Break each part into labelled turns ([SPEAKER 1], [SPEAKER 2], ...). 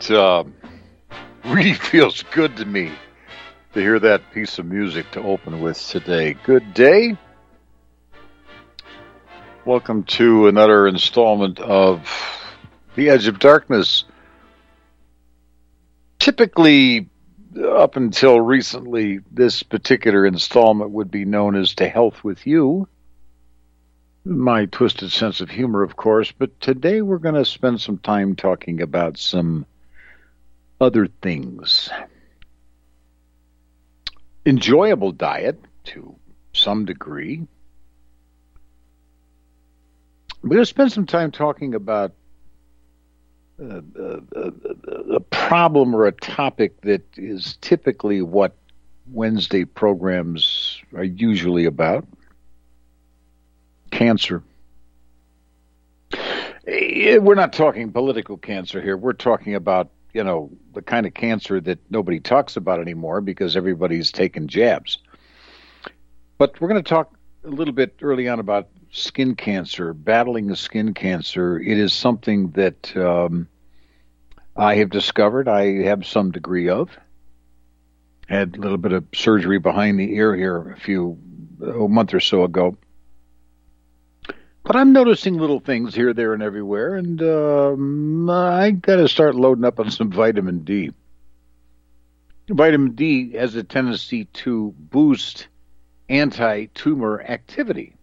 [SPEAKER 1] It really feels good to me to hear that piece of music to open with today. Good day. Welcome to another installment of The Edge of Darkness. Typically, up until recently, this particular installment would be known as To Health With You. My twisted sense of humor, of course, but today we're going to spend some time talking about some other things. Enjoyable diet, to some degree. We're going to spend some time talking about a problem or a topic that is typically what Wednesday programs are usually about. Cancer. We're not talking political cancer here. We're talking about, the kind of cancer that nobody talks about anymore because everybody's taking jabs. But we're going to talk a little bit early on about skin cancer, battling the skin cancer. It is something that I have discovered I have some degree of. Had a little bit of surgery behind the ear here a month or so ago. But I'm noticing little things here, there, and everywhere, and I got to start loading up on some vitamin D. Vitamin D has a tendency to boost anti-tumor activity.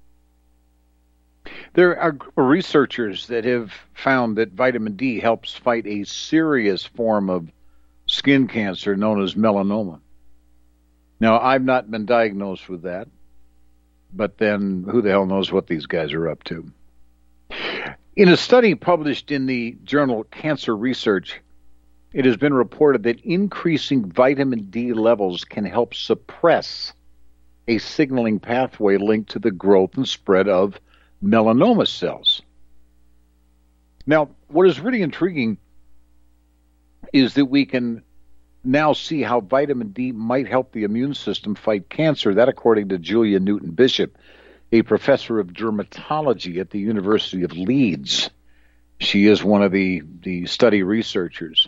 [SPEAKER 1] There are researchers that have found that vitamin D helps fight a serious form of skin cancer known as melanoma. Now, I've not been diagnosed with that. But then who the hell knows what these guys are up to? In a study published in the journal Cancer Research, it has been reported that increasing vitamin D levels can help suppress a signaling pathway linked to the growth and spread of melanoma cells. Now, what is really intriguing is that we can now see how vitamin D might help the immune system fight cancer. That, according to Julia Newton-Bishop, a professor of dermatology at the University of Leeds. She is one of the study researchers.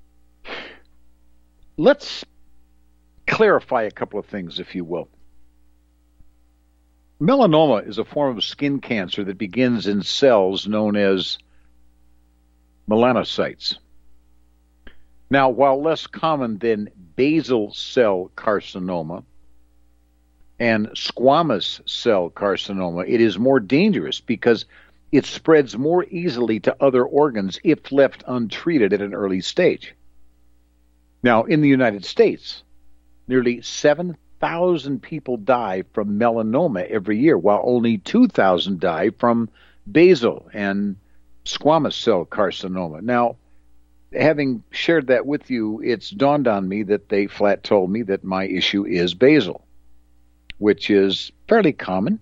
[SPEAKER 1] Let's clarify a couple of things, if you will. Melanoma is a form of skin cancer that begins in cells known as melanocytes. Now, while less common than basal cell carcinoma and squamous cell carcinoma, it is more dangerous because it spreads more easily to other organs if left untreated at an early stage. Now, in the United States, nearly 7,000 people die from melanoma every year, while only 2,000 die from basal and squamous cell carcinoma. Now, having shared that with you, it's dawned on me that they flat told me that my issue is basal, which is fairly common.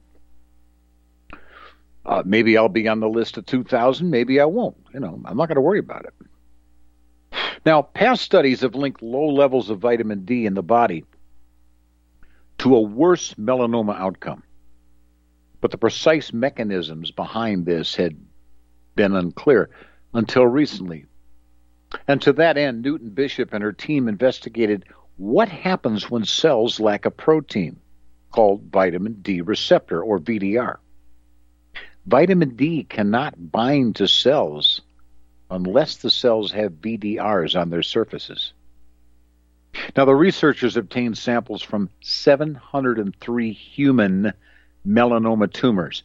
[SPEAKER 1] Maybe I'll be on the list of 2,000, maybe I won't. I'm not going to worry about it. Now, past studies have linked low levels of vitamin D in the body to a worse melanoma outcome. But the precise mechanisms behind this had been unclear until recently. And to that end, Newton-Bishop and her team investigated what happens when cells lack a protein called vitamin D receptor, or VDR. Vitamin D cannot bind to cells unless the cells have VDRs on their surfaces. Now, the researchers obtained samples from 703 human melanoma tumors,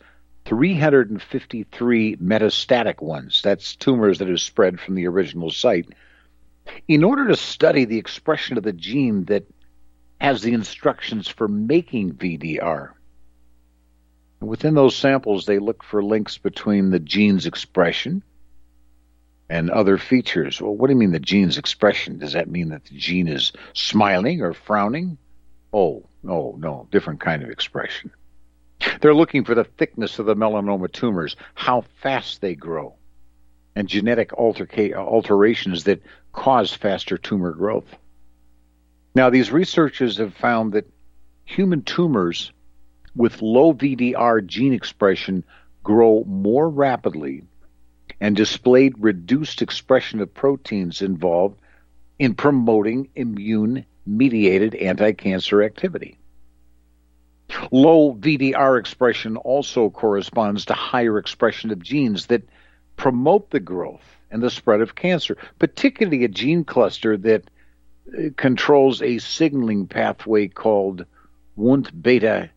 [SPEAKER 1] 353 metastatic ones, that's tumors that have spread from the original site, in order to study the expression of the gene that has the instructions for making VDR. Within those samples, they looked for links between the gene's expression and other features. Well, what do you mean the gene's expression? Does that mean that the gene is smiling or frowning? Oh, no, different kind of expression. They're looking for the thickness of the melanoma tumors, how fast they grow, and genetic alterations that cause faster tumor growth. Now, these researchers have found that human tumors with low VDR gene expression grow more rapidly and displayed reduced expression of proteins involved in promoting immune-mediated anti-cancer activity. Low VDR expression also corresponds to higher expression of genes that promote the growth and the spread of cancer, particularly a gene cluster that controls a signaling pathway called Wnt beta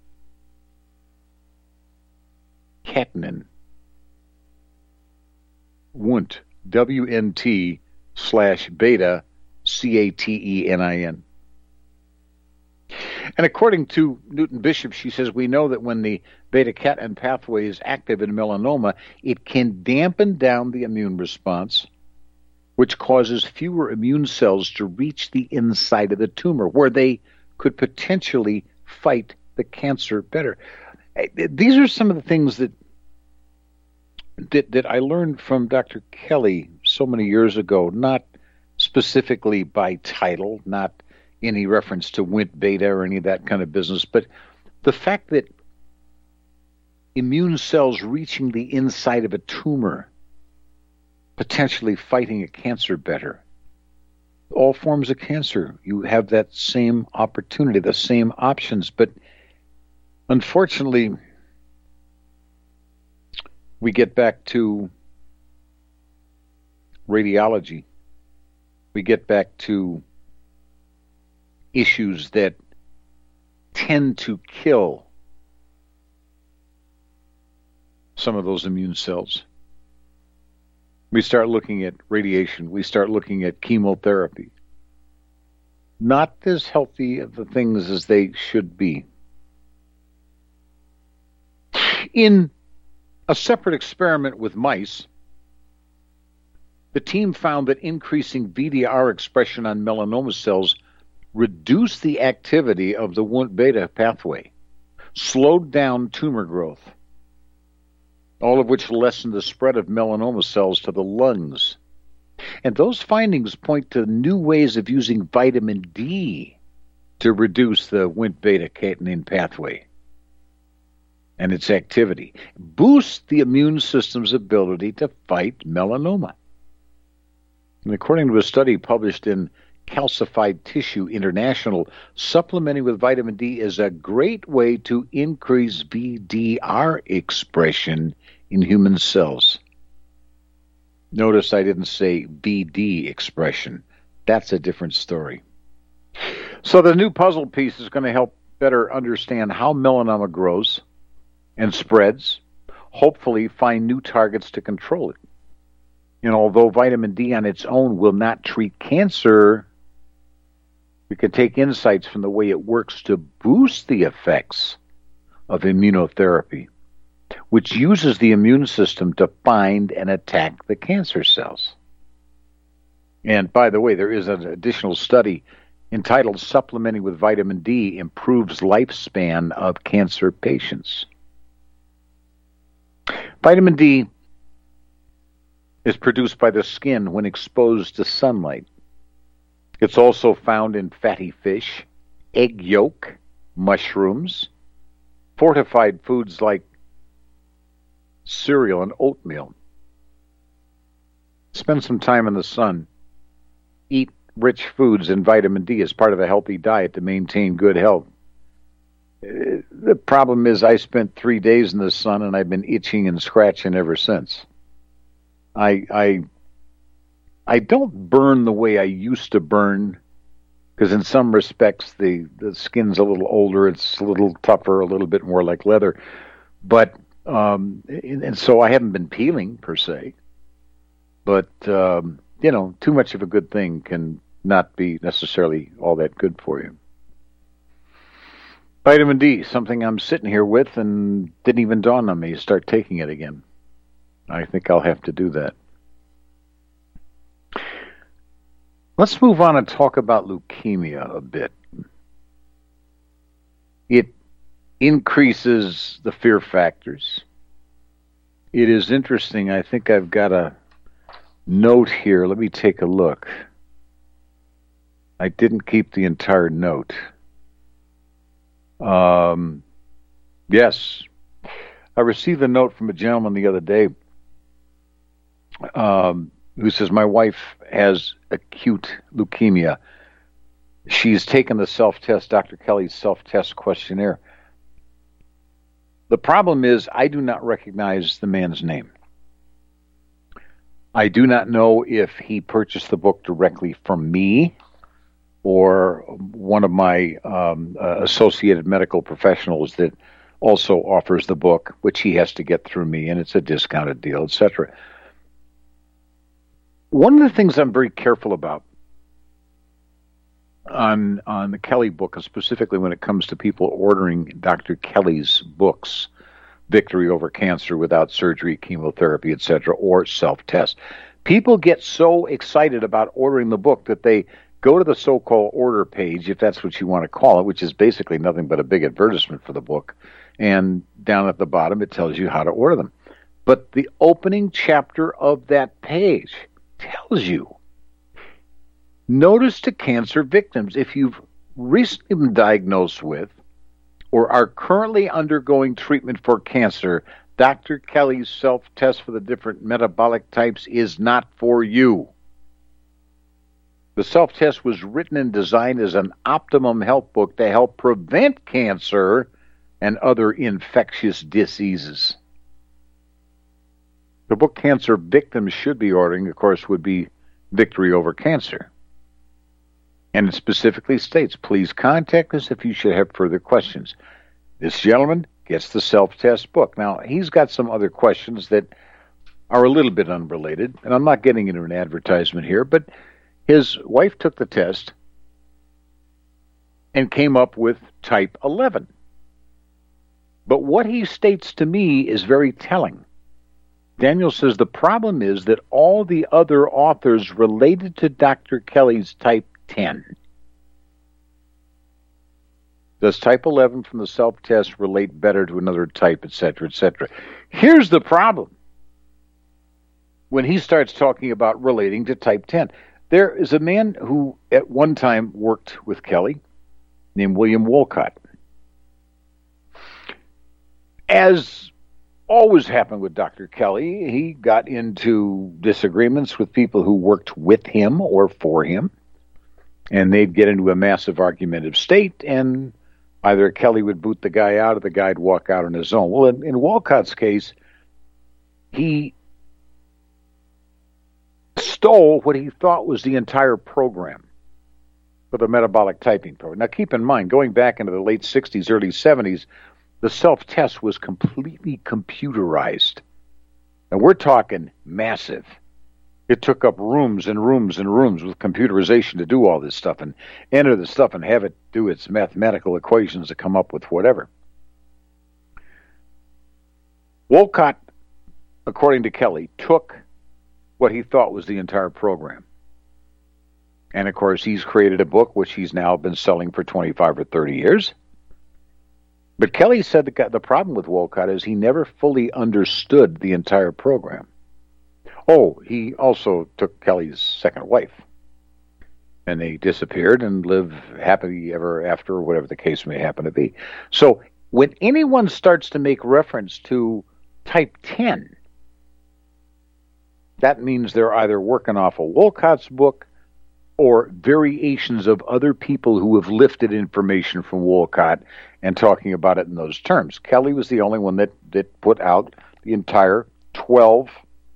[SPEAKER 1] catenin. Wnt, WNT/beta catenin. And according to Newton Bishop, she says, we know that when the beta-catenin pathway is active in melanoma, it can dampen down the immune response, which causes fewer immune cells to reach the inside of the tumor, where they could potentially fight the cancer better. These are some of the things that I learned from Dr. Kelly so many years ago, not specifically by title, not any reference to Wnt beta or any of that kind of business, but the fact that immune cells reaching the inside of a tumor, potentially fighting a cancer better. All forms of cancer, you have that same opportunity, the same options, but unfortunately, we get back to radiology. We get back to issues that tend to kill some of those immune cells. We start looking at radiation. We start looking at chemotherapy. Not as healthy of the things as they should be. In a separate experiment with mice, the team found that increasing VDR expression on melanoma cells reduced the activity of the Wnt beta pathway, slowed down tumor growth, all of which lessened the spread of melanoma cells to the lungs. And those findings point to new ways of using vitamin D to reduce the Wnt beta catenin pathway and its activity, boost the immune system's ability to fight melanoma. And according to a study published in Calcified Tissue International, supplementing with vitamin D is a great way to increase VDR expression in human cells. Notice I didn't say VD expression. That's a different story. So the new puzzle piece is going to help better understand how melanoma grows and spreads, hopefully find new targets to control it. And although vitamin D on its own will not treat cancer, we can take insights from the way it works to boost the effects of immunotherapy, which uses the immune system to find and attack the cancer cells. And by the way, there is an additional study entitled Supplementing with Vitamin D Improves Lifespan of Cancer Patients. Vitamin D is produced by the skin when exposed to sunlight. It's also found in fatty fish, egg yolk, mushrooms, fortified foods like cereal and oatmeal. Spend some time in the sun. Eat rich foods in vitamin D as part of a healthy diet to maintain good health. The problem is I spent 3 days in the sun and I've been itching and scratching ever since. I don't burn the way I used to burn, because in some respects the skin's a little older, it's a little tougher, a little bit more like leather. But and so I haven't been peeling per se. But too much of a good thing can not be necessarily all that good for you. Vitamin D, something I'm sitting here with and didn't even dawn on me to start taking it again. I think I'll have to do that. Let's move on and talk about leukemia a bit. It increases the fear factors. It is interesting. I think I've got a note here. Let me take a look. I didn't keep the entire note. Yes. I received a note from a gentleman the other day who says, my wife has acute leukemia. She's taken the self-test, Dr. Kelly's self-test questionnaire. The problem is I do not recognize the man's name. I do not know if he purchased the book directly from me or one of my associated medical professionals that also offers the book, which he has to get through me, and it's a discounted deal, etc. One of the things I'm very careful about on the Kelly book, and specifically when it comes to people ordering Dr. Kelly's books, Victory Over Cancer Without Surgery, Chemotherapy, etc., or self-test, people get so excited about ordering the book that they go to the so-called order page, if that's what you want to call it, which is basically nothing but a big advertisement for the book, and down at the bottom it tells you how to order them. But the opening chapter of that page tells you, notice to cancer victims, if you've recently been diagnosed with or are currently undergoing treatment for cancer, Dr. Kelly's self-test for the different metabolic types is not for you. The self-test was written and designed as an optimum health book to help prevent cancer and other infectious diseases. The book cancer victims should be ordering, of course, would be Victory Over Cancer. And it specifically states, please contact us if you should have further questions. This gentleman gets the self-test book. Now, he's got some other questions that are a little bit unrelated, and I'm not getting into an advertisement here, but his wife took the test and came up with type 11. But what he states to me is very telling. Daniel says the problem is that all the other authors related to Dr. Kelly's type 10. Does type 11 from the self-test relate better to another type, etc., etc.? Here's the problem. When he starts talking about relating to type 10, there is a man who at one time worked with Kelly named William Wolcott. As always happened with Dr. Kelly, he got into disagreements with people who worked with him or for him, and they'd get into a massive argumentative state, and either Kelly would boot the guy out or the guy'd walk out on his own. Well, in Wolcott's case, he stole what he thought was the entire program for the metabolic typing program. Now, keep in mind, going back into the late 60s, early 70s, the self-test was completely computerized. And we're talking massive. It took up rooms and rooms and rooms with computerization to do all this stuff and enter the stuff and have it do its mathematical equations to come up with whatever. Wolcott, according to Kelly, took what he thought was the entire program. And, of course, he's created a book which he's now been selling for 25 or 30 years. But Kelly said the problem with Wolcott is he never fully understood the entire program. Oh, he also took Kelly's second wife. And they disappeared and live happily ever after, or whatever the case may happen to be. So when anyone starts to make reference to type 10, that means they're either working off of Wolcott's book or variations of other people who have lifted information from Wolcott and talking about it in those terms. Kelly was the only one that put out the entire 12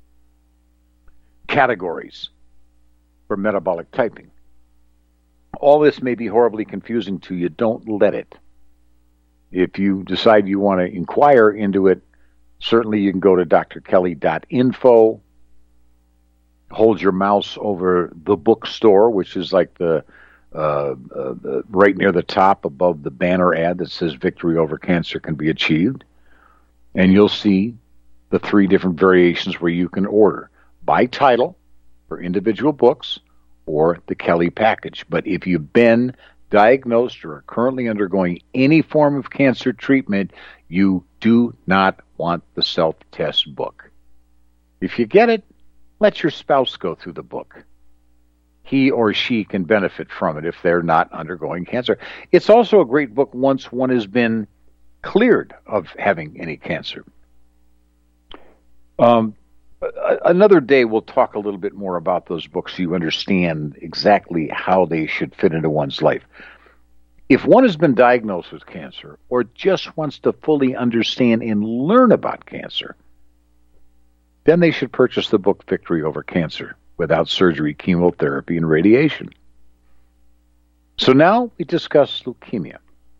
[SPEAKER 1] categories for metabolic typing. All this may be horribly confusing to you. Don't let it. If you decide you want to inquire into it, certainly you can go to drkelly.info. Hold your mouse over the bookstore, which is like the right near the top above the banner ad that says Victory Over Cancer Can Be Achieved. And you'll see the 3 different variations where you can order by title for individual books or the Kelly package. But if you've been diagnosed or are currently undergoing any form of cancer treatment, you do not want the self-test book. If you get it, let your spouse go through the book. He or she can benefit from it if they're not undergoing cancer. It's also a great book once one has been cleared of having any cancer. Another day, we'll talk a little bit more about those books so you understand exactly how they should fit into one's life. If one has been diagnosed with cancer or just wants to fully understand and learn about cancer, then they should purchase the book Victory Over Cancer: Without Surgery, Chemotherapy, and Radiation. So now we discuss leukemia.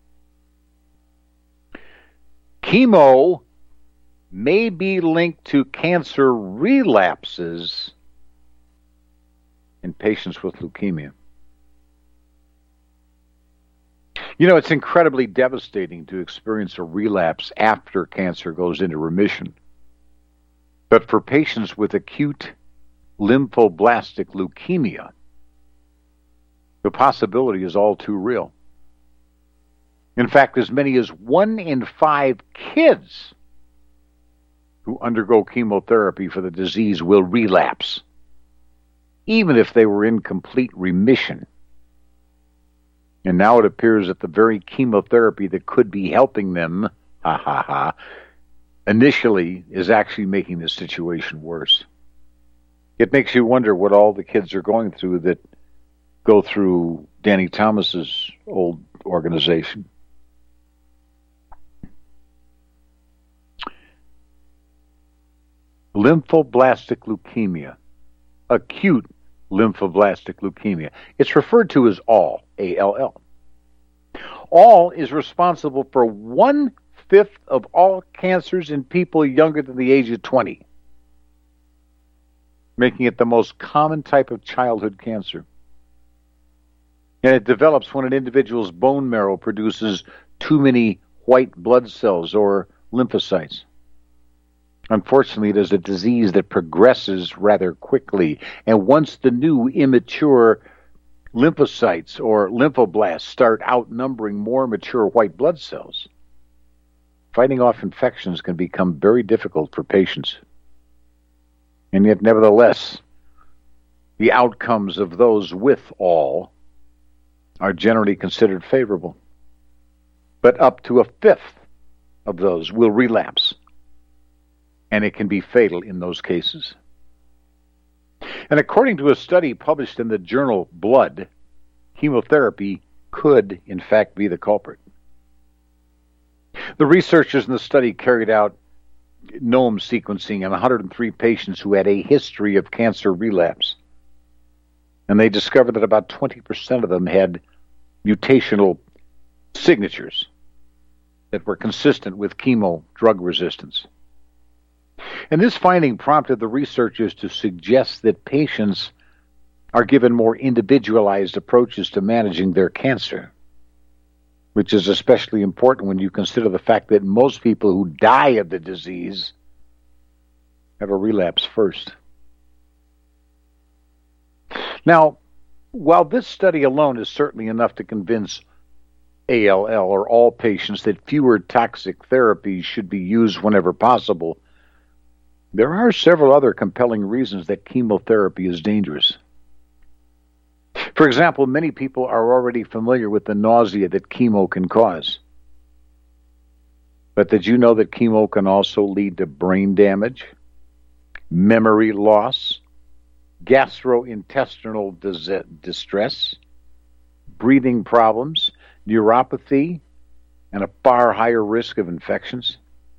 [SPEAKER 1] Chemo may be linked to cancer relapses in patients with leukemia. You know, it's incredibly devastating to experience a relapse after cancer goes into remission. But for patients with acute lymphoblastic leukemia, the possibility is all too real. In fact, as many as 1 in 5 kids who undergo chemotherapy for the disease will relapse, even if they were in complete remission. And now it appears that the very chemotherapy that could be helping them, initially is actually making the situation worse. It makes you wonder what all the kids are going through that go through Danny Thomas's old organization. Lymphoblastic leukemia, acute lymphoblastic leukemia. It's referred to as ALL, A-L-L. ALL is responsible for 1/5 of all cancers in people younger than the age of 20, making it the most common type of childhood cancer. And it develops when an individual's bone marrow produces too many white blood cells or lymphocytes. Unfortunately, it is a disease that progresses rather quickly, and once the new immature lymphocytes or lymphoblasts start outnumbering more mature white blood cells, fighting off infections can become very difficult for patients. And yet, nevertheless, the outcomes of those with ALL are generally considered favorable. But up to 1/5 of those will relapse, and it can be fatal in those cases. And according to a study published in the journal Blood, chemotherapy could, in fact, be the culprit. The researchers in the study carried out genome sequencing on 103 patients who had a history of cancer relapse. And they discovered that about 20% of them had mutational signatures that were consistent with chemo drug resistance. And this finding prompted the researchers to suggest that patients are given more individualized approaches to managing their cancer, which is especially important when you consider the fact that most people who die of the disease have a relapse first. Now, while this study alone is certainly enough to convince ALL or all patients that fewer toxic therapies should be used whenever possible, there are several other compelling reasons that chemotherapy is dangerous. For example, many people are already familiar with the nausea that chemo can cause. But did you know that chemo can also lead to brain damage, memory loss, gastrointestinal distress, breathing problems, neuropathy, and a far higher risk of infections?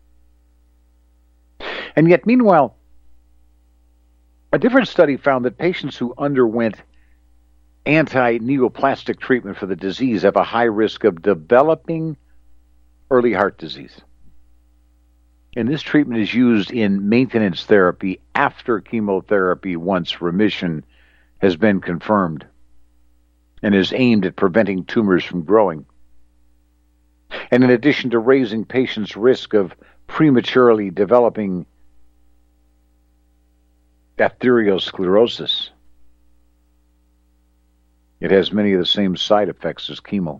[SPEAKER 1] And yet, meanwhile, a different study found that patients who underwent anti-neoplastic treatment for the disease have a high risk of developing early heart disease. And this treatment is used in maintenance therapy after chemotherapy once remission has been confirmed and is aimed at preventing tumors from growing. And in addition to raising patients' risk of prematurely developing arteriosclerosis, it has many of the same side effects as chemo.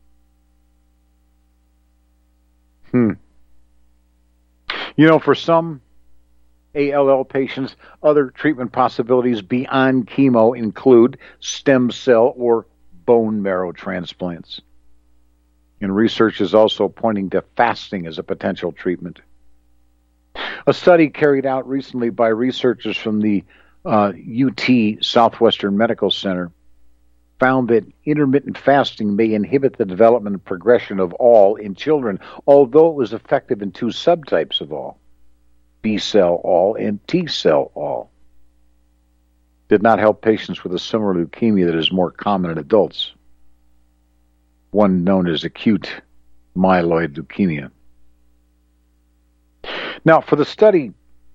[SPEAKER 1] You know, for some ALL patients, other treatment possibilities beyond chemo include stem cell or bone marrow transplants. And research is also pointing to fasting as a potential treatment. A study carried out recently by researchers from the UT Southwestern Medical Center found that intermittent fasting may inhibit the development and progression of all in children, although it was effective in two subtypes of all, B cell all and T cell all. Did not help patients with a similar leukemia that is more common in adults, one known as acute myeloid leukemia. Now, for the study,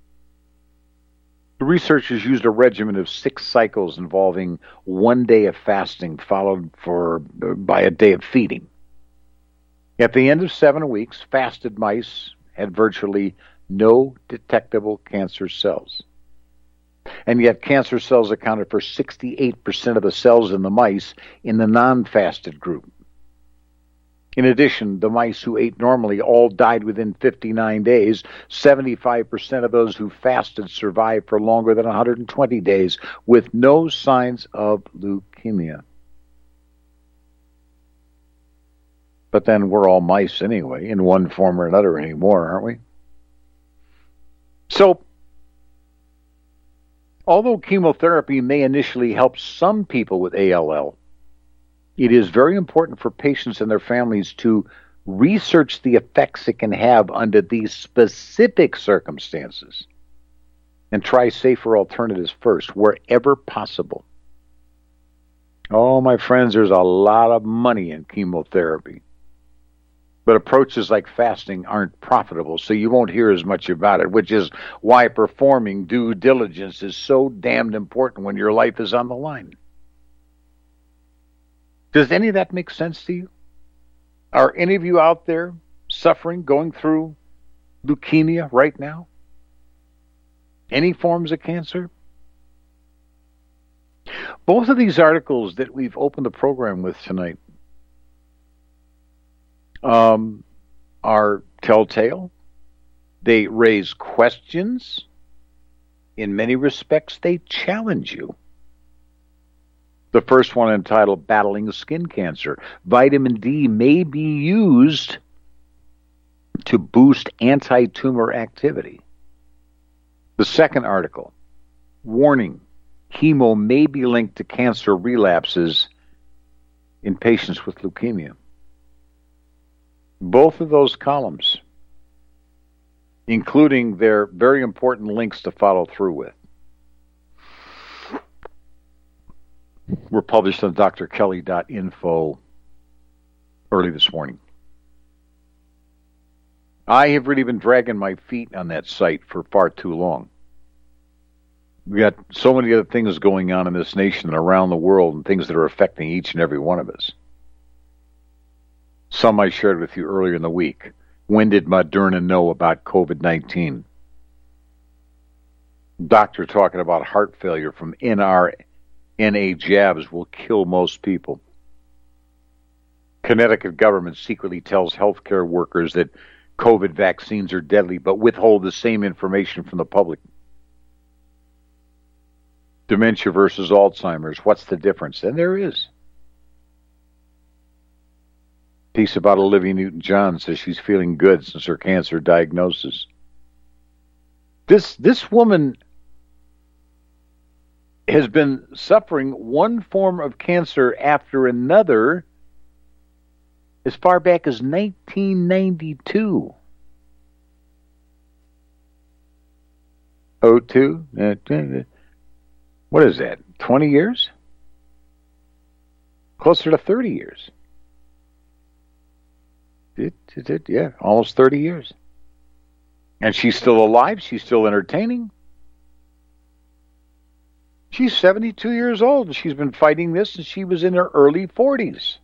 [SPEAKER 1] the researchers used a regimen of 6 cycles involving 1 day of fasting followed by a day of feeding. At the end of 7 weeks, fasted mice had virtually no detectable cancer cells. And yet cancer cells accounted for 68% of the cells in the mice in the non-fasted group. In addition, the mice who ate normally all died within 59 days. 75% of those who fasted survived for longer than 120 days with no signs of leukemia. But then we're all mice anyway, in one form or another anymore, aren't we? So, although chemotherapy may initially help some people with ALL, it is very important for patients and their families to research the effects it can have under these specific circumstances and try safer alternatives first, wherever possible. Oh, my friends, there's a lot of money in chemotherapy. But approaches like fasting aren't profitable, so you won't hear as much about it, which is why performing due diligence is so damned important when your life is on the line. Does any of that make sense to you? Are any of you out there suffering, going through leukemia right now? Any forms of cancer? Both of these articles that we've opened the program with tonight are telltale. They raise questions. In many respects, they challenge you. The first one entitled Battling Skin Cancer. Vitamin D may be used to boost anti-tumor activity. The second article, warning, chemo may be linked to cancer relapses in patients with leukemia. Both of those columns, including their very important links to follow through with, were published on drkelly.info early this morning. I have really been dragging my feet on that site for far too long. We got so many other things going on in this nation and around the world, and things that are affecting each and every one of us. Some I shared with you earlier in the week. When did Moderna know about COVID-19? Doctor talking about heart failure from mRNA jabs will kill most people. Connecticut government secretly tells healthcare workers that COVID vaccines are deadly, but withhold the same information from the public. Dementia versus Alzheimer's. What's the difference? And there is. Piece about Olivia Newton-John says she's feeling good since her cancer diagnosis. This woman has been suffering one form of cancer after another as far back as 1992. 02? What is that, 20 years? Closer to 30 years. Yeah, almost 30 years. And she's still alive. She's still entertaining. She's 72 years old, and she's been fighting this since she was in her early 40s.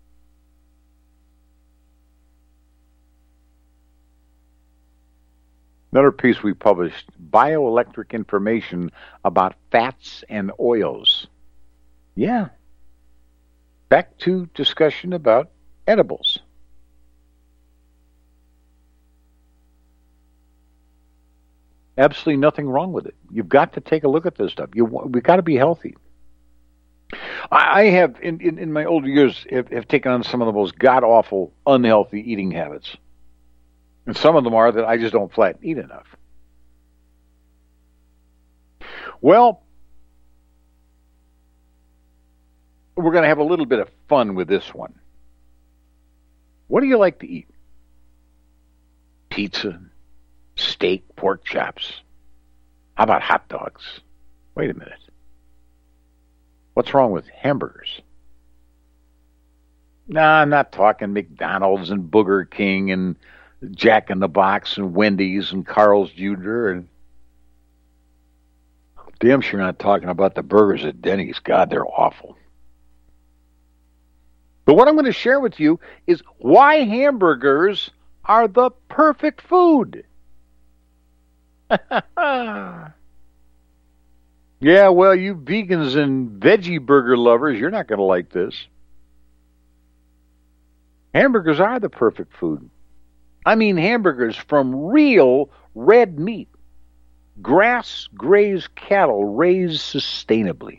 [SPEAKER 1] Another piece we published, bioelectric information about fats and oils. Yeah. Back to discussion about edibles. Absolutely nothing wrong with it. You've got to take a look at this stuff. We've got to be healthy. I have, in my older years, have taken on some of the most god-awful, unhealthy eating habits. And some of them are that I just don't flat eat enough. Well, we're going to have a little bit of fun with this one. What do you like to eat? Pizza, steak, pork chops. How about hot dogs? Wait a minute. What's wrong with hamburgers? Nah, I'm not talking McDonald's and Burger King and Jack in the Box and Wendy's and Carl's Jr. and damn sure not talking about the burgers at Denny's. God, they're awful. But what I'm going to share with you is why hamburgers are the perfect food. Yeah, well, you vegans and veggie burger lovers, you're not going to like this. Hamburgers are the perfect food. I mean hamburgers from real red meat. Grass-grazed cattle raised sustainably.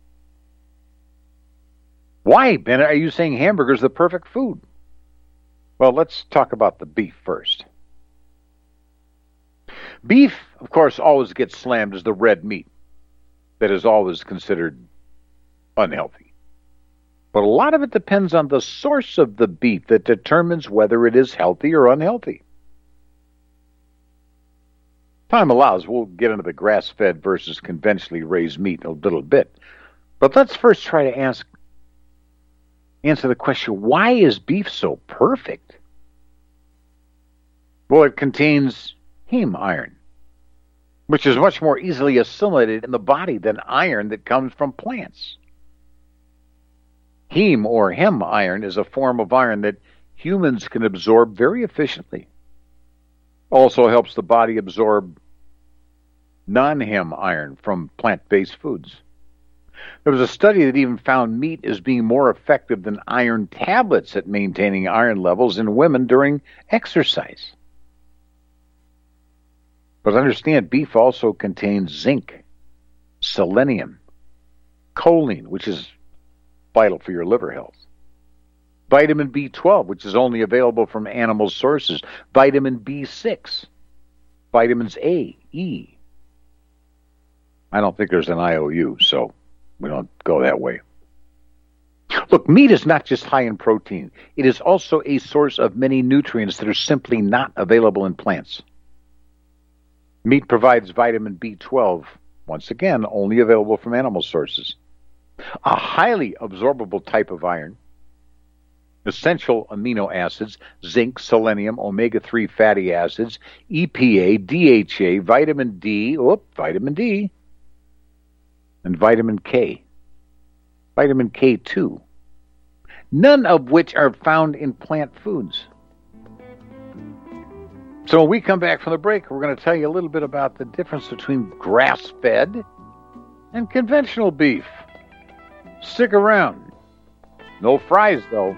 [SPEAKER 1] Why, Bennett, are you saying hamburgers are the perfect food? Well, let's talk about the beef first. Beef, of course, always gets slammed as the red meat that is always considered unhealthy. But a lot of it depends on the source of the beef that determines whether it is healthy or unhealthy. Time allows, we'll get into the grass-fed versus conventionally raised meat in a little bit. But let's first try to answer the question, why is beef so perfect? Well, it contains heme iron, which is much more easily assimilated in the body than iron that comes from plants. Heme or hem iron is a form of iron that humans can absorb very efficiently. Also helps the body absorb non-hem iron from plant-based foods. There was a study that even found meat as being more effective than iron tablets at maintaining iron levels in women during exercise. But understand, beef also contains zinc, selenium, choline, which is vital for your liver health, vitamin B12, which is only available from animal sources, vitamin B6, vitamins A, E. I don't think there's an IOU, so we don't go that way. Look, meat is not just high in protein. It is also a source of many nutrients that are simply not available in plants. Meat provides vitamin B12, once again, only available from animal sources. A highly absorbable type of iron, essential amino acids, zinc, selenium, omega-3 fatty acids, EPA, DHA, vitamin D, and vitamin K. Vitamin K2. None of which are found in plant foods. So when we come back from the break, we're going to tell you a little bit about the difference between grass-fed and conventional beef. Stick around. No fries, though.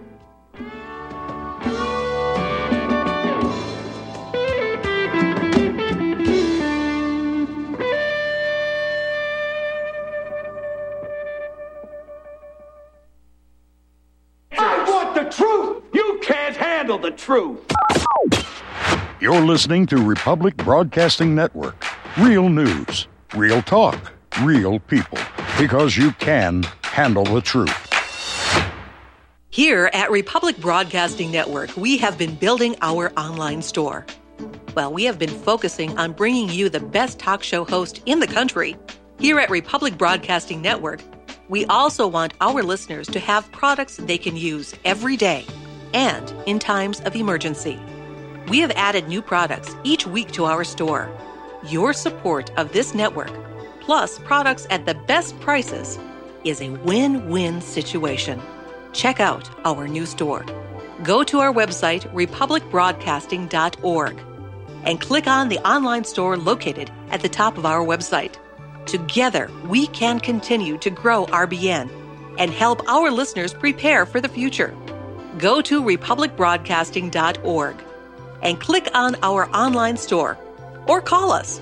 [SPEAKER 2] I want the truth! You can't handle the truth!
[SPEAKER 3] You're listening to Republic Broadcasting Network. Real news, real talk, real people. Because you can handle the truth.
[SPEAKER 4] Here at Republic Broadcasting Network, we have been building our online store. Well, we have been focusing on bringing you the best talk show host in the country. Here at Republic Broadcasting Network, we also want our listeners to have products they can use every day and in times of emergency. We have added new products each week to our store. Your support of this network, plus products at the best prices, is a win-win situation. Check out our new store. Go to our website, republicbroadcasting.org, and click on the online store located at the top of our website. Together, we can continue to grow RBN and help our listeners prepare for the future. Go to republicbroadcasting.org and click on our online store or call us.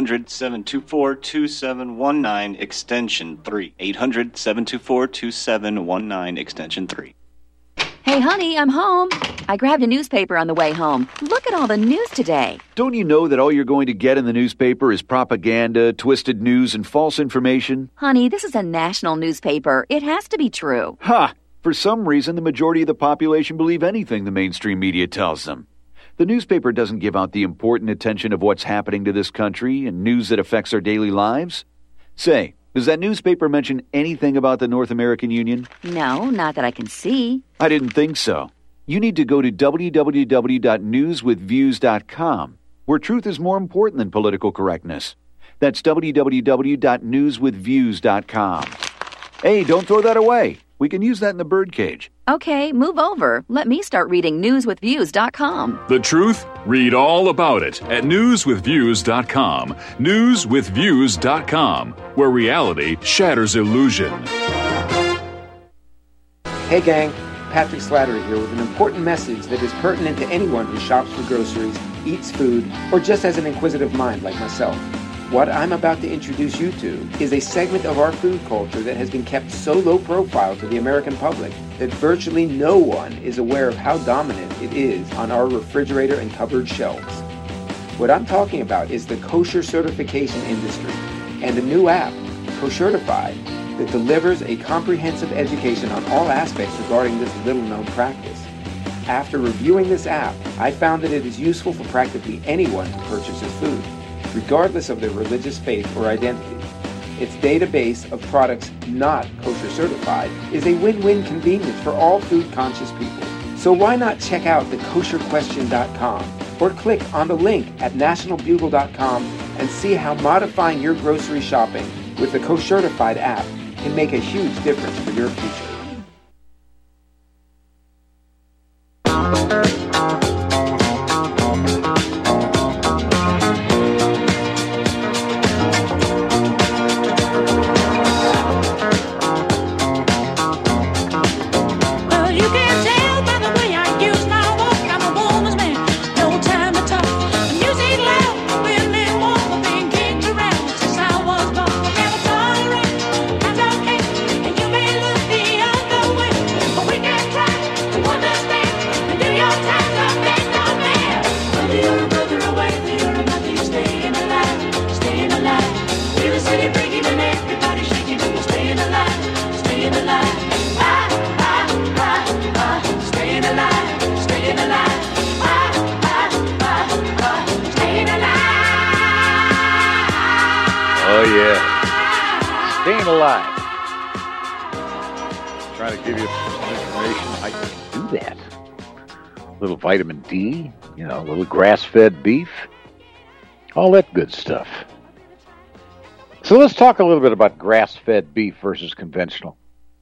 [SPEAKER 5] 800-724-2719, extension 3. 800-724-2719, extension 3.
[SPEAKER 6] Hey, honey, I'm home. I grabbed a newspaper on the way home. Look at all the news today.
[SPEAKER 7] Don't you know that all you're going to get in the newspaper is propaganda, twisted news, and false information?
[SPEAKER 6] Honey, this is a national newspaper. It has to be true.
[SPEAKER 7] Ha! For some reason, the majority of the population believe anything the mainstream media tells them. The newspaper doesn't give out the important attention of what's happening to this country and news that affects our daily lives. Say, does that newspaper mention anything about the North American Union?
[SPEAKER 6] No, not that I can see.
[SPEAKER 7] I didn't think so. You need to go to www.newswithviews.com, where truth is more important than political correctness. That's www.newswithviews.com. Hey, don't throw that away. We can use that in the birdcage.
[SPEAKER 6] Okay, move over. Let me start reading newswithviews.com.
[SPEAKER 8] The truth? Read all about it at newswithviews.com. Newswithviews.com, where reality shatters illusion.
[SPEAKER 9] Hey gang, Patrick Slattery here with an important message that is pertinent to anyone who shops for groceries, eats food, or just has an inquisitive mind like myself. What I'm about to introduce you to is a segment of our food culture that has been kept so low profile to the American public that virtually no one is aware of how dominant it is on our refrigerator and cupboard shelves. What I'm talking about is the kosher certification industry and a new app, Koshertified, that delivers a comprehensive education on all aspects regarding this little-known practice. After reviewing this app, I found that it is useful for practically anyone who purchases food, regardless of their religious faith or identity. Its database of products not kosher certified is a win-win convenience for all food-conscious people. So why not check out thekosherquestion.com or click on the link at nationalbugle.com and see how modifying your grocery shopping with the Koshertified app can make a huge difference for your future.
[SPEAKER 1] Staying alive. Trying to give you some information how you can do that. A little vitamin D, a little grass-fed beef, all that good stuff. So let's talk a little bit about grass-fed beef versus conventional.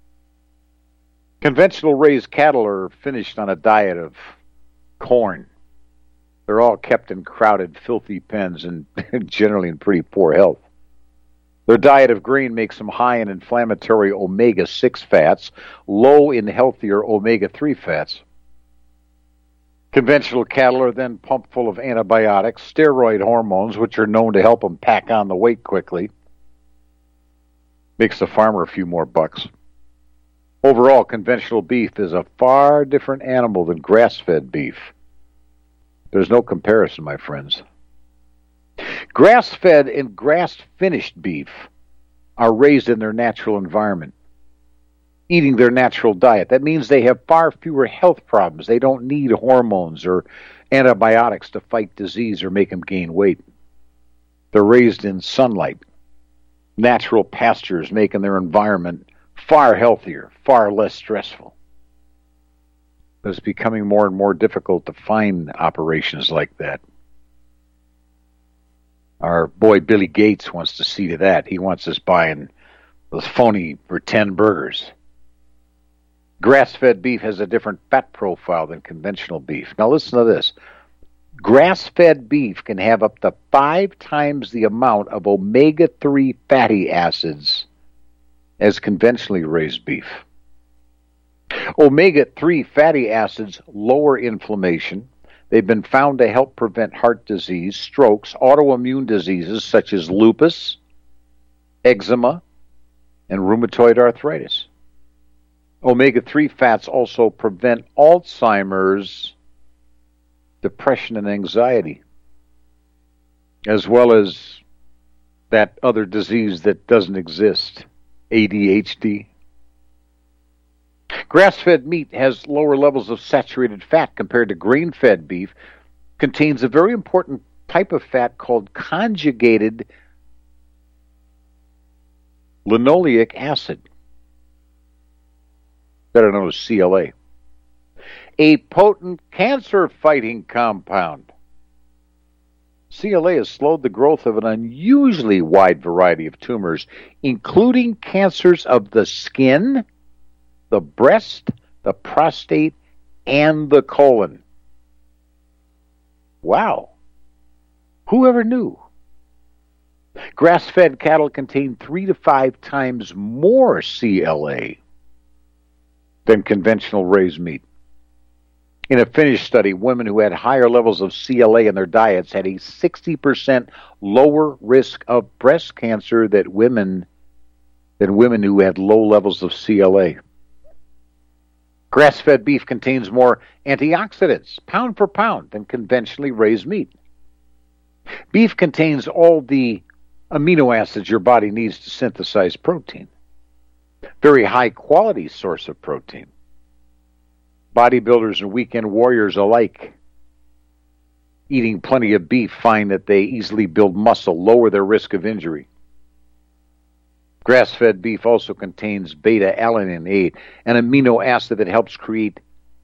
[SPEAKER 1] Conventional raised cattle are finished on a diet of corn. They're all kept in crowded, filthy pens and generally in pretty poor health. Their diet of grain makes them high in inflammatory omega-6 fats, low in healthier omega-3 fats. Conventional cattle are then pumped full of antibiotics, steroid hormones, which are known to help them pack on the weight quickly. Makes the farmer a few more bucks. Overall, conventional beef is a far different animal than grass-fed beef. There's no comparison, my friends. Grass-fed and grass-finished beef are raised in their natural environment, eating their natural diet. That means they have far fewer health problems. They don't need hormones or antibiotics to fight disease or make them gain weight. They're raised in sunlight, natural pastures, making their environment far healthier, far less stressful. But it's becoming more and more difficult to find operations like that. Our boy Billy Gates wants to see to that. He wants us buying those phony pretend burgers. Grass-fed beef has a different fat profile than conventional beef. Now listen to this. Grass-fed beef can have up to 5 times the amount of omega-3 fatty acids as conventionally raised beef. Omega-3 fatty acids lower inflammation. They've been found to help prevent heart disease, strokes, autoimmune diseases such as lupus, eczema, and rheumatoid arthritis. Omega-3 fats also prevent Alzheimer's, depression, and anxiety, as well as that other disease that doesn't exist, ADHD. Grass-fed meat has lower levels of saturated fat compared to grain-fed beef, contains a very important type of fat called conjugated linoleic acid, better known as CLA, a potent cancer-fighting compound. CLA has slowed the growth of an unusually wide variety of tumors, including cancers of the skin, the breast, the prostate, and the colon. Wow. Whoever knew? Grass-fed cattle contain 3 to 5 times more CLA than conventional raised meat. In a Finnish study, women who had higher levels of CLA in their diets had a 60% lower risk of breast cancer than women who had low levels of CLA. Grass-fed beef contains more antioxidants, pound for pound, than conventionally raised meat. Beef contains all the amino acids your body needs to synthesize protein. Very high-quality source of protein. Bodybuilders and weekend warriors alike, eating plenty of beef, find that they easily build muscle, lower their risk of injury. Grass-fed beef also contains beta-alanine, an amino acid that helps create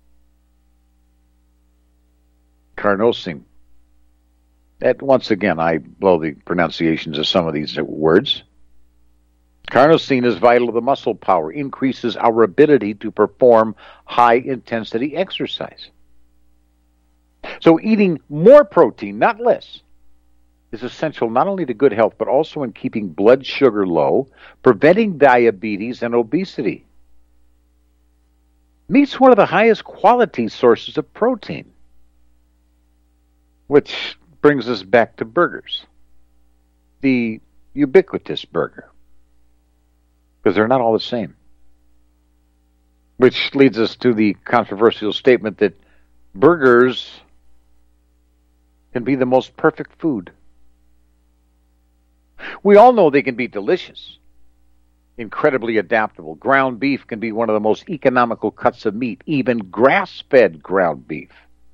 [SPEAKER 1] carnosine. That, once again, I blow the pronunciations of some of these words. Carnosine is vital to the muscle power, increases our ability to perform high-intensity exercise. So eating more protein, not less, is essential not only to good health, but also in keeping blood sugar low, preventing diabetes and obesity. Meat's one of the highest quality sources of protein, which brings us back to burgers. The ubiquitous burger, because they're not all the same. Which leads us to the controversial statement that burgers can be the most perfect food. We all know they can be delicious, incredibly adaptable. Ground beef can be one of the most economical cuts of meat, even grass-fed ground beef.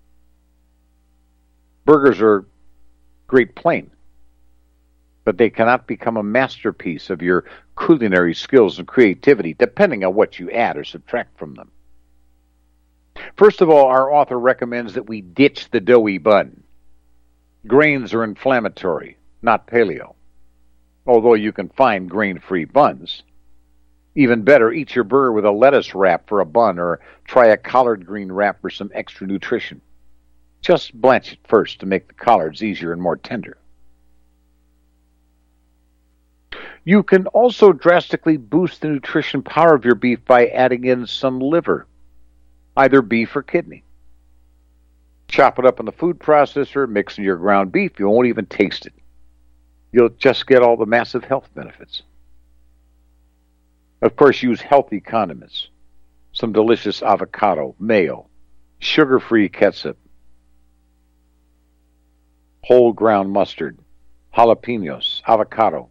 [SPEAKER 1] Burgers are great plain, but they cannot become a masterpiece of your culinary skills and creativity, depending on what you add or subtract from them. First of all, our author recommends that we ditch the doughy bun. Grains are inflammatory, not paleo, although you can find grain-free buns. Even better, eat your burger with a lettuce wrap for a bun, or try a collard green wrap for some extra nutrition. Just blanch it first to make the collards easier and more tender. You can also drastically boost the nutrition power of your beef by adding in some liver, either beef or kidney. Chop it up in the food processor, mix in your ground beef. You won't even taste it. You'll just get all the massive health benefits. Of course, use healthy condiments. Some delicious avocado, mayo, sugar-free ketchup, whole ground mustard, jalapenos, avocado,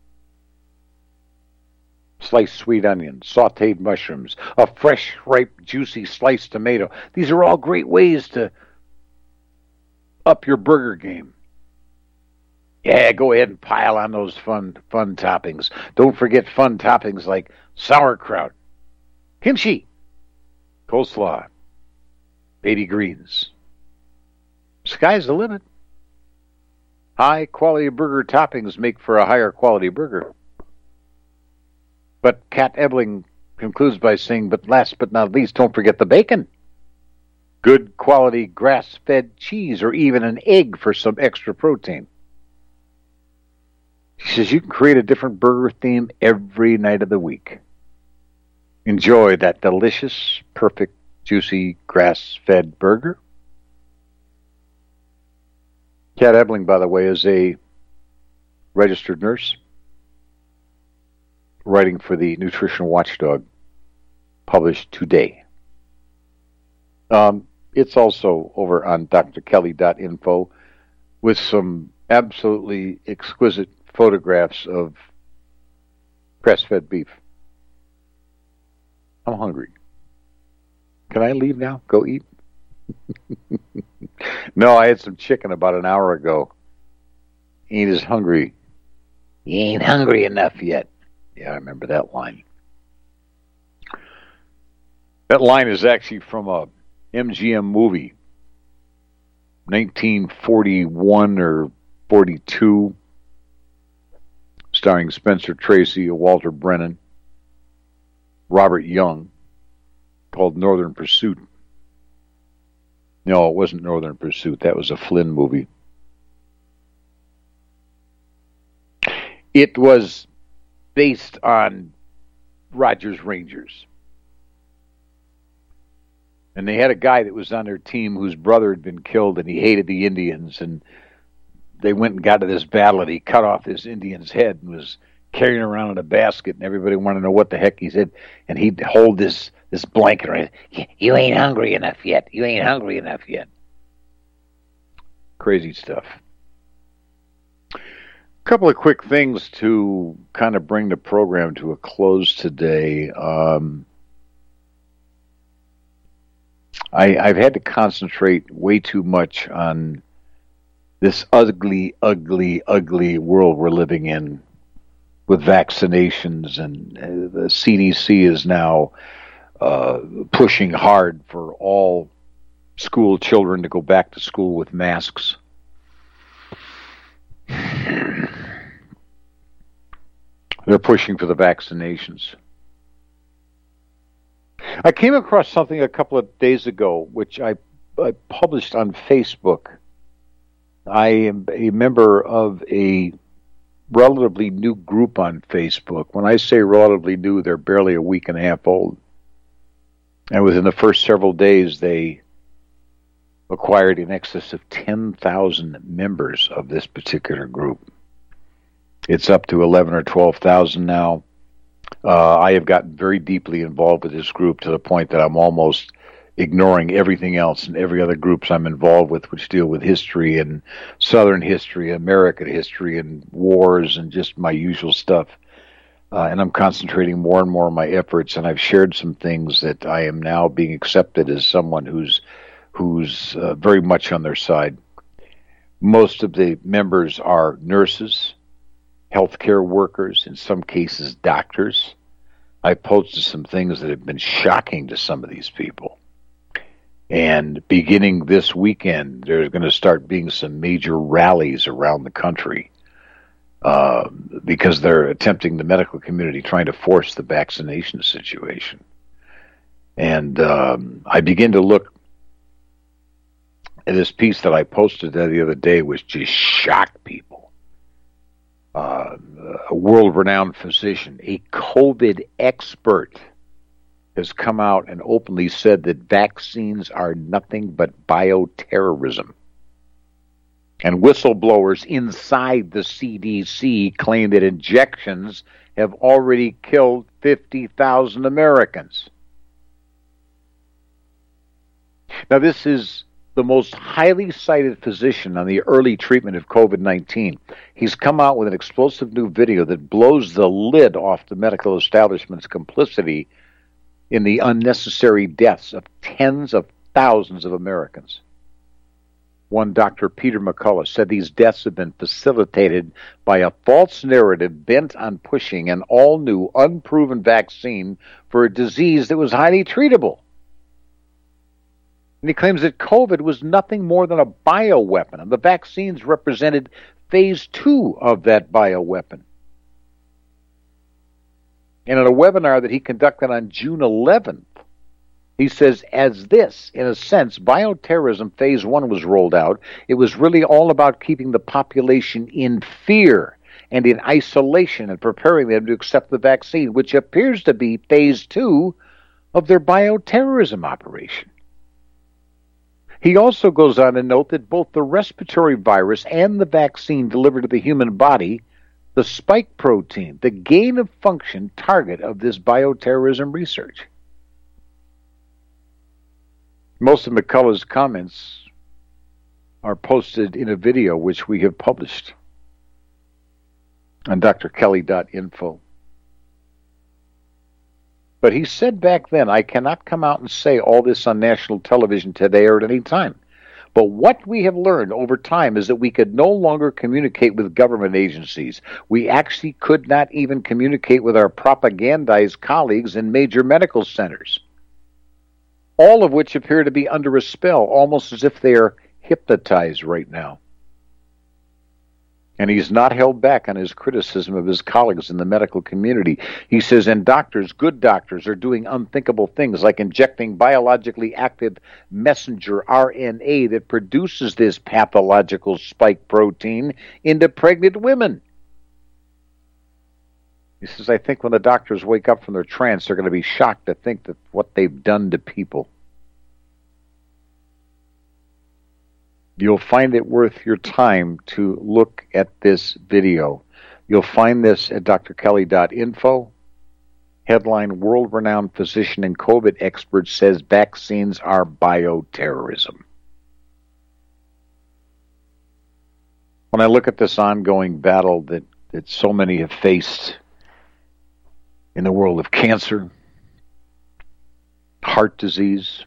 [SPEAKER 1] sliced sweet onion, sautéed mushrooms, a fresh, ripe, juicy sliced tomato. These are all great ways to up your burger game. Yeah, go ahead and pile on those fun toppings. Don't forget fun toppings like sauerkraut, kimchi, coleslaw, baby greens. Sky's the limit. High-quality burger toppings make for a higher-quality burger. But Kat Ebling concludes by saying, but last but not least, don't forget the bacon. Good quality grass-fed cheese, or even an egg for some extra protein. She says you can create a different burger theme every night of the week. Enjoy that delicious, perfect, juicy, grass-fed burger. Kat Ebling, by the way, is a registered nurse writing for the Nutrition Watchdog published today. It's also over on drkelly.info with some absolutely exquisite photographs of grass-fed beef. I'm hungry. Can I leave now? Go eat? No, I had some chicken about an hour ago. Ain't as hungry. You ain't hungry enough yet. Yeah, I remember that line. That line is actually from a MGM movie, 1941 or 42, starring Spencer Tracy, Walter Brennan, Robert Young, called Northern Pursuit. No, it wasn't Northern Pursuit. That was a Flynn movie. It was based on Rogers Rangers. And they had a guy that was on their team whose brother had been killed, and he hated the Indians. And they went and got to this battle, and he cut off this Indian's head and was carrying around in a basket, and everybody wanted to know what the heck he said. And he'd hold this blanket around. You ain't hungry enough yet. You ain't hungry enough yet. Crazy stuff. A couple of quick things to kind of bring the program to a close today. I've had to concentrate way too much on this ugly, ugly, ugly world we're living in with vaccinations, and the CDC is now pushing hard for all school children to go back to school with masks. They're pushing for the vaccinations. I came across something a couple of days ago, which I published on Facebook. I am a member of a relatively new group on Facebook. When I say relatively new, they're barely a week and a half old. And within the first several days, they acquired in excess of 10,000 members of this particular group. It's up to 11 or 12,000 now. I have gotten very deeply involved with this group to the point that I'm almost ignoring everything else and every other groups I'm involved with, which deal with history and Southern history, American history, and wars, and just my usual stuff. And I'm concentrating more and more on my efforts, and I've shared some things that I am now being accepted as someone who's very much on their side. Most of the members are nurses, healthcare workers, in some cases doctors. I posted some things that have been shocking to some of these people. And beginning this weekend, there's going to start being some major rallies around the country because they're attempting, the medical community, trying to force the vaccination situation. And I begin to look at this piece that I posted the other day, which just shocked people. A world-renowned physician, a COVID expert, has come out and openly said that vaccines are nothing but bioterrorism. And whistleblowers inside the CDC claim that injections have already killed 50,000 Americans. Now, this is the most highly cited physician on the early treatment of COVID-19. He's come out with an explosive new video that blows the lid off the medical establishment's complicity in the unnecessary deaths of tens of thousands of Americans. One Dr. Peter McCullough said these deaths have been facilitated by a false narrative bent on pushing an all-new, unproven vaccine for a disease that was highly treatable. And he claims that COVID was nothing more than a bioweapon, and the vaccines represented phase 2 of that bioweapon. And in a webinar that he conducted on June 11th, he says, as this, in a sense, bioterrorism phase 1 was rolled out, it was really all about keeping the population in fear and in isolation and preparing them to accept the vaccine, which appears to be phase 2 of their bioterrorism operation. He also goes on to note that both the respiratory virus and the vaccine delivered to the human body, the spike protein, the gain of function target of this bioterrorism research. Most of McCullough's comments are posted in a video which we have published on drkelly.info. But he said back then, I cannot come out and say all this on national television today or at any time. But what we have learned over time is that we could no longer communicate with government agencies. We actually could not even communicate with our propagandized colleagues in major medical centers, all of which appear to be under a spell, almost as if they are hypnotized right now. And he's not held back on his criticism of his colleagues in the medical community. He says, and doctors, good doctors, are doing unthinkable things like injecting biologically active messenger RNA that produces this pathological spike protein into pregnant women. He says, I think when the doctors wake up from their trance, they're going to be shocked to think that what they've done to people. You'll find it worth your time to look at this video. You'll find this at drkelly.info. Headline, world-renowned physician and COVID expert says vaccines are bioterrorism. When I look at this ongoing battle that so many have faced in the world of cancer, heart disease,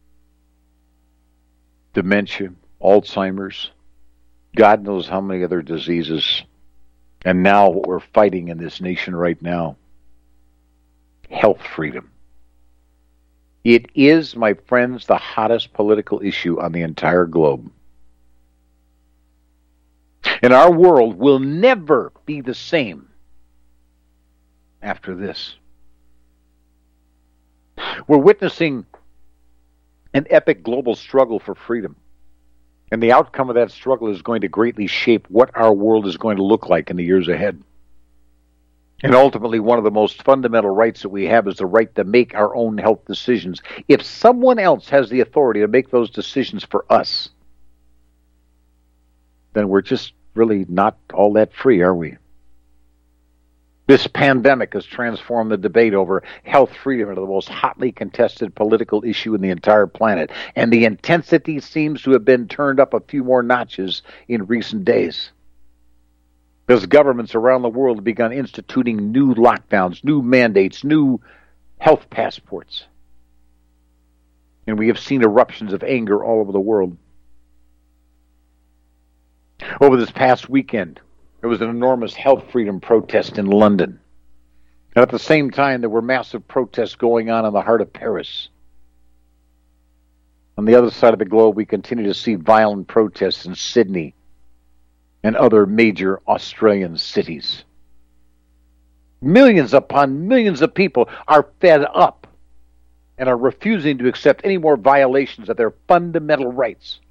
[SPEAKER 1] dementia, Alzheimer's, God knows how many other diseases, and now what we're fighting in this nation right now, health freedom. It is, my friends, the hottest political issue on the entire globe. And our world will never be the same after this. We're witnessing an epic global struggle for freedom. And the outcome of that struggle is going to greatly shape what our world is going to look like in the years ahead. And ultimately, one of the most fundamental rights that we have is the right to make our own health decisions. If someone else has the authority to make those decisions for us, then we're just really not all that free, are we? This pandemic has transformed the debate over health freedom into the most hotly contested political issue in the entire planet. And the intensity seems to have been turned up a few more notches in recent days, as governments around the world have begun instituting new lockdowns, new mandates, new health passports. And we have seen eruptions of anger all over the world. Over this past weekend, there was an enormous health freedom protest in London. And at the same time, there were massive protests going on in the heart of Paris. On the other side of the globe, we continue to see violent protests in Sydney and other major Australian cities. Millions upon millions of people are fed up and are refusing to accept any more violations of their fundamental rights.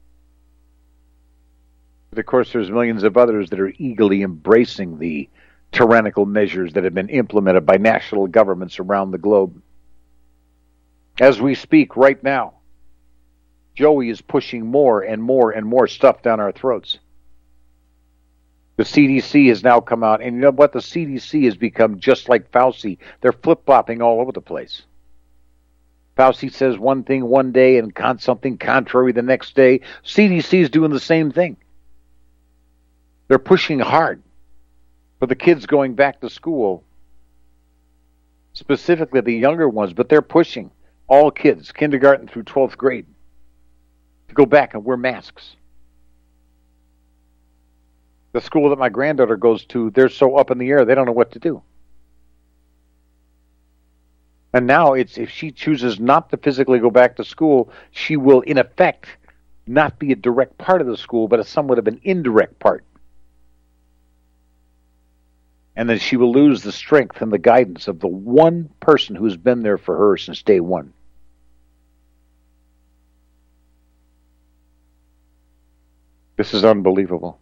[SPEAKER 1] But of course, there's millions of others that are eagerly embracing the tyrannical measures that have been implemented by national governments around the globe. As we speak right now, Joey is pushing more and more and more stuff down our throats. The CDC has now come out, and you know what? The CDC has become just like Fauci. They're flip-flopping all over the place. Fauci says one thing one day and something contrary the next day. CDC is doing the same thing. They're pushing hard for the kids going back to school, specifically the younger ones, but they're pushing all kids, kindergarten through 12th grade, to go back and wear masks. The school that my granddaughter goes to, they're so up in the air, they don't know what to do. And now if she chooses not to physically go back to school, she will, in effect, not be a direct part of the school, but a somewhat of an indirect part. And then she will lose the strength and the guidance of the one person who's been there for her since day one. This is unbelievable.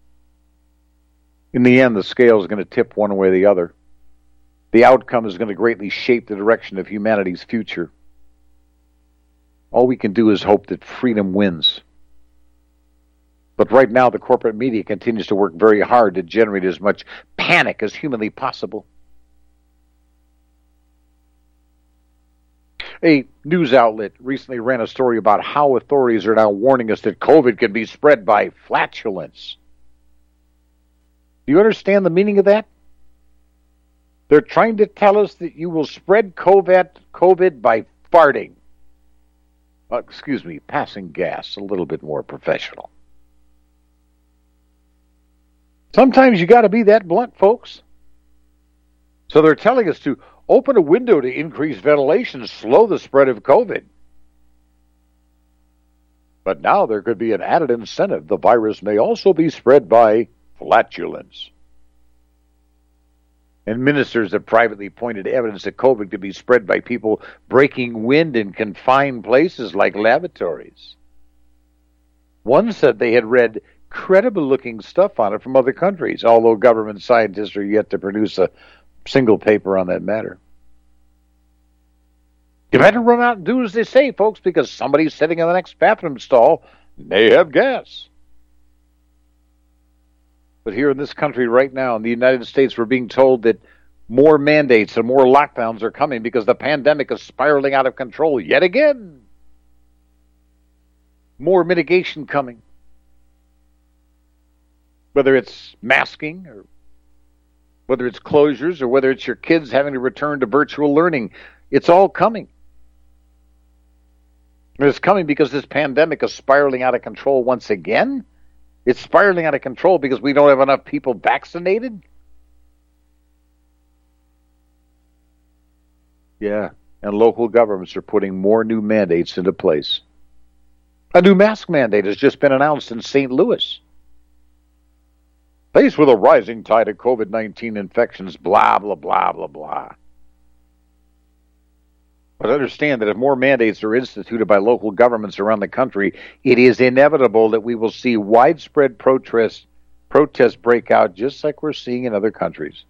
[SPEAKER 1] In the end, the scale is going to tip one way or the other. The outcome is going to greatly shape the direction of humanity's future. All we can do is hope that freedom wins. But right now, the corporate media continues to work very hard to generate as much panic as humanly possible. A news outlet recently ran a story about how authorities are now warning us that COVID can be spread by flatulence. Do you understand the meaning of that? They're trying to tell us that you will spread COVID by farting. Passing gas, a little bit more professional. Sometimes you got to be that blunt, folks. So they're telling us to open a window to increase ventilation, slow the spread of COVID. But now there could be an added incentive. The virus may also be spread by flatulence. And ministers have privately pointed to evidence that COVID could be spread by people breaking wind in confined places like lavatories. One said they had read credible-looking stuff on it from other countries, although government scientists are yet to produce a single paper on that matter. You better run out and do as they say, folks, because somebody's sitting in the next bathroom stall may have gas. But here in this country right now, in the United States, we're being told that more mandates and more lockdowns are coming because the pandemic is spiraling out of control yet again. More mitigation coming. Whether it's masking, or whether it's closures, or whether it's your kids having to return to virtual learning, it's all coming. And it's coming because this pandemic is spiraling out of control once again. It's spiraling out of control because we don't have enough people vaccinated. Yeah, and local governments are putting more new mandates into place. A new mask mandate has just been announced in St. Louis. Faced with a rising tide of COVID-19 infections, blah, blah, blah, blah, blah. But understand that if more mandates are instituted by local governments around the country, it is inevitable that we will see widespread protests break out just like we're seeing in other countries.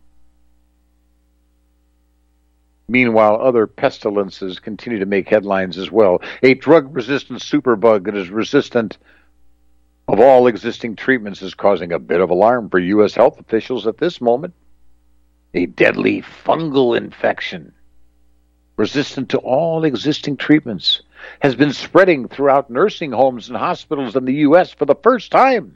[SPEAKER 1] Meanwhile, other pestilences continue to make headlines as well. A drug-resistant superbug that is resistant of all existing treatments is causing a bit of alarm for U.S. health officials at this moment. A deadly fungal infection, resistant to all existing treatments, has been spreading throughout nursing homes and hospitals in the U.S. for the first time.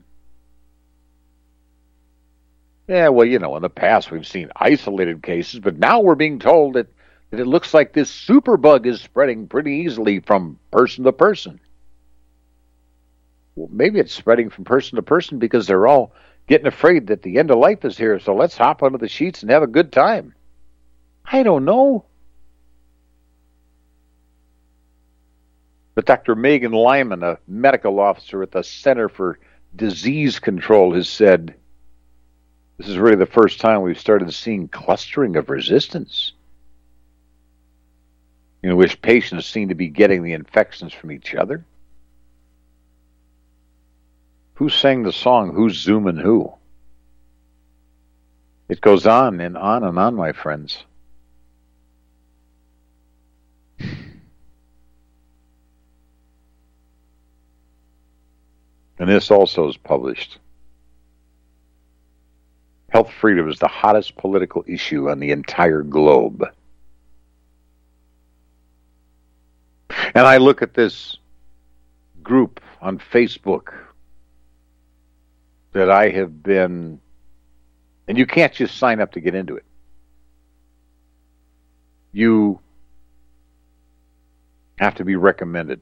[SPEAKER 1] Yeah, well, in the past we've seen isolated cases, but now we're being told that it looks like this superbug is spreading pretty easily from person to person. Well, maybe it's spreading from person to person because they're all getting afraid that the end of life is here, so let's hop under the sheets and have a good time. I don't know. But Dr. Megan Lyman, a medical officer at the Center for Disease Control, has said this is really the first time we've started seeing clustering of resistance, in which patients seem to be getting the infections from each other. Who sang the song, Who's Zooming Who? It goes on and on and on, my friends. And this also is published. Health freedom is the hottest political issue on the entire globe. And I look at this group on Facebook that I have been, and you can't just sign up to get into it. You have to be recommended.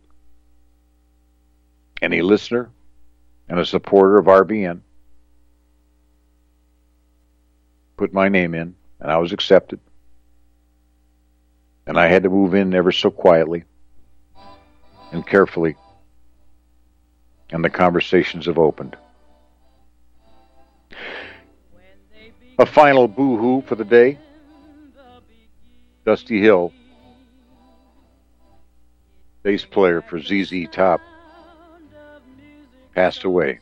[SPEAKER 1] Any listener and a supporter of RBN put my name in, and I was accepted. And I had to move in ever so quietly and carefully, and the conversations have opened. A final boo-hoo for the day. Dusty Hill, bass player for ZZ Top, passed away.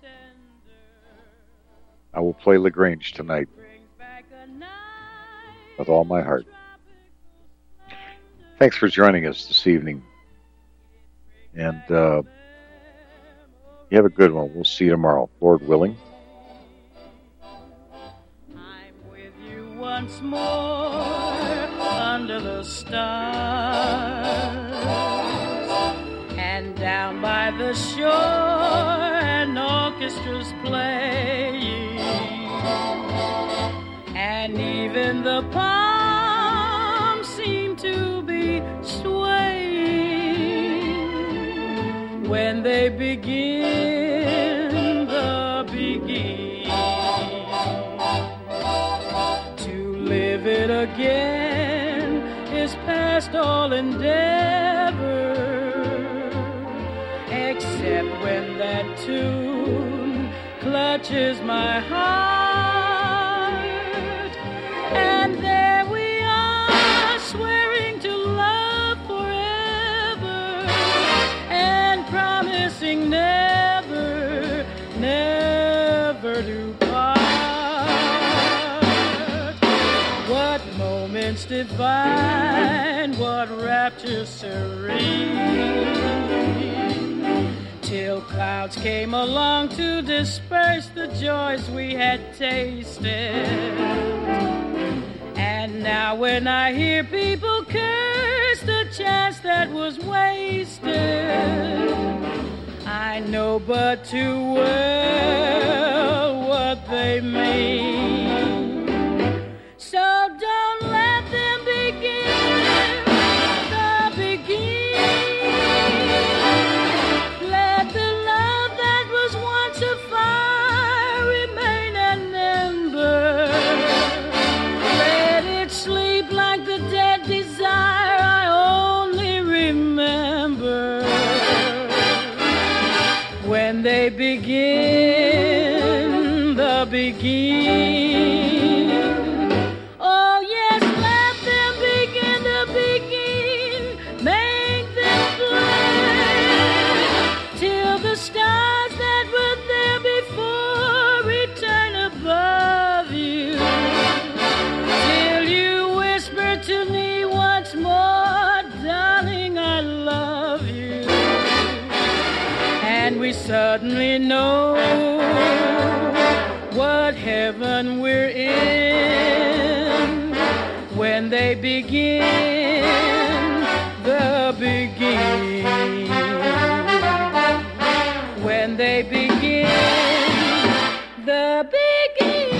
[SPEAKER 1] I will play LaGrange tonight with all my heart. Thanks for joining us this evening. And you have a good one. We'll see you tomorrow, Lord willing.
[SPEAKER 10] I'm with you once more under the stars. And down by the shore, an orchestra's playing, and even the palms seem to be swaying when they begin the beginning. To live it again is past all endeavor, except when that tune clutches my heart. And there we are, swearing to love forever, and promising never, never to part. What moments divine, what rapture serene, till clouds came along to disperse the joys we had tasted. And now when I hear people curse the chance that was wasted, I know but too well what they mean. So don't let them begin the beginning. Let the love that was once a fire remain an ember. Let it sleep like the dead desire I only remember. When they begin the beginning. Oh yes, let them begin to begin. Make them play till the stars that were there before return above you. Till you whisper to me once more, darling, I love you. And we suddenly know what heaven we're in when they begin the beginning. When they begin the beginning.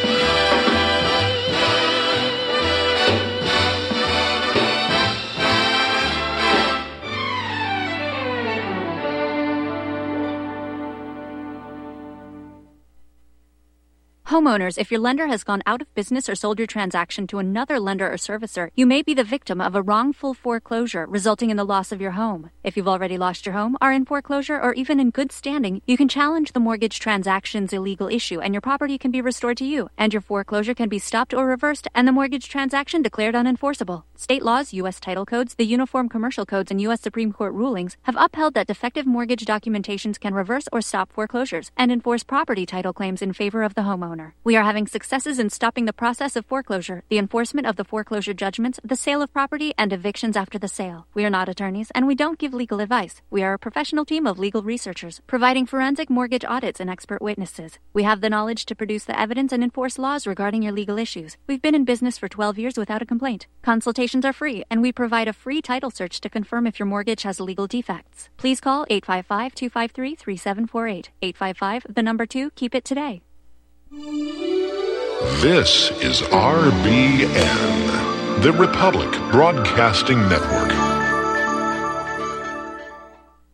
[SPEAKER 6] Homeowners, if your lender has gone out of business or sold your transaction to another lender or servicer, you may be the victim of a wrongful foreclosure, resulting in the loss of your home. If you've already lost your home, are in foreclosure, or even in good standing, you can challenge the mortgage transaction's illegal issue, and your property can be restored to you, and your foreclosure can be stopped or reversed, and the mortgage transaction declared unenforceable. State laws, U.S. title codes, the Uniform Commercial Codes, and U.S. Supreme Court rulings have upheld that defective mortgage documentations can reverse or stop foreclosures and enforce property title claims in favor of the homeowner. We are having successes in stopping the process of foreclosure, the enforcement of the foreclosure judgments, the sale of property, and evictions after the sale. We are not attorneys, and we don't give legal advice. We are a professional team of legal researchers, providing forensic mortgage audits and expert witnesses. We have the knowledge to produce the evidence and enforce laws regarding your legal issues. We've been in business for 12 years without a complaint. Consultations are free, and we provide a free title search to confirm if your mortgage has legal defects. Please call 855-253-3748. 855, 2, keep it today.
[SPEAKER 11] This is RBN, the Republic Broadcasting Network.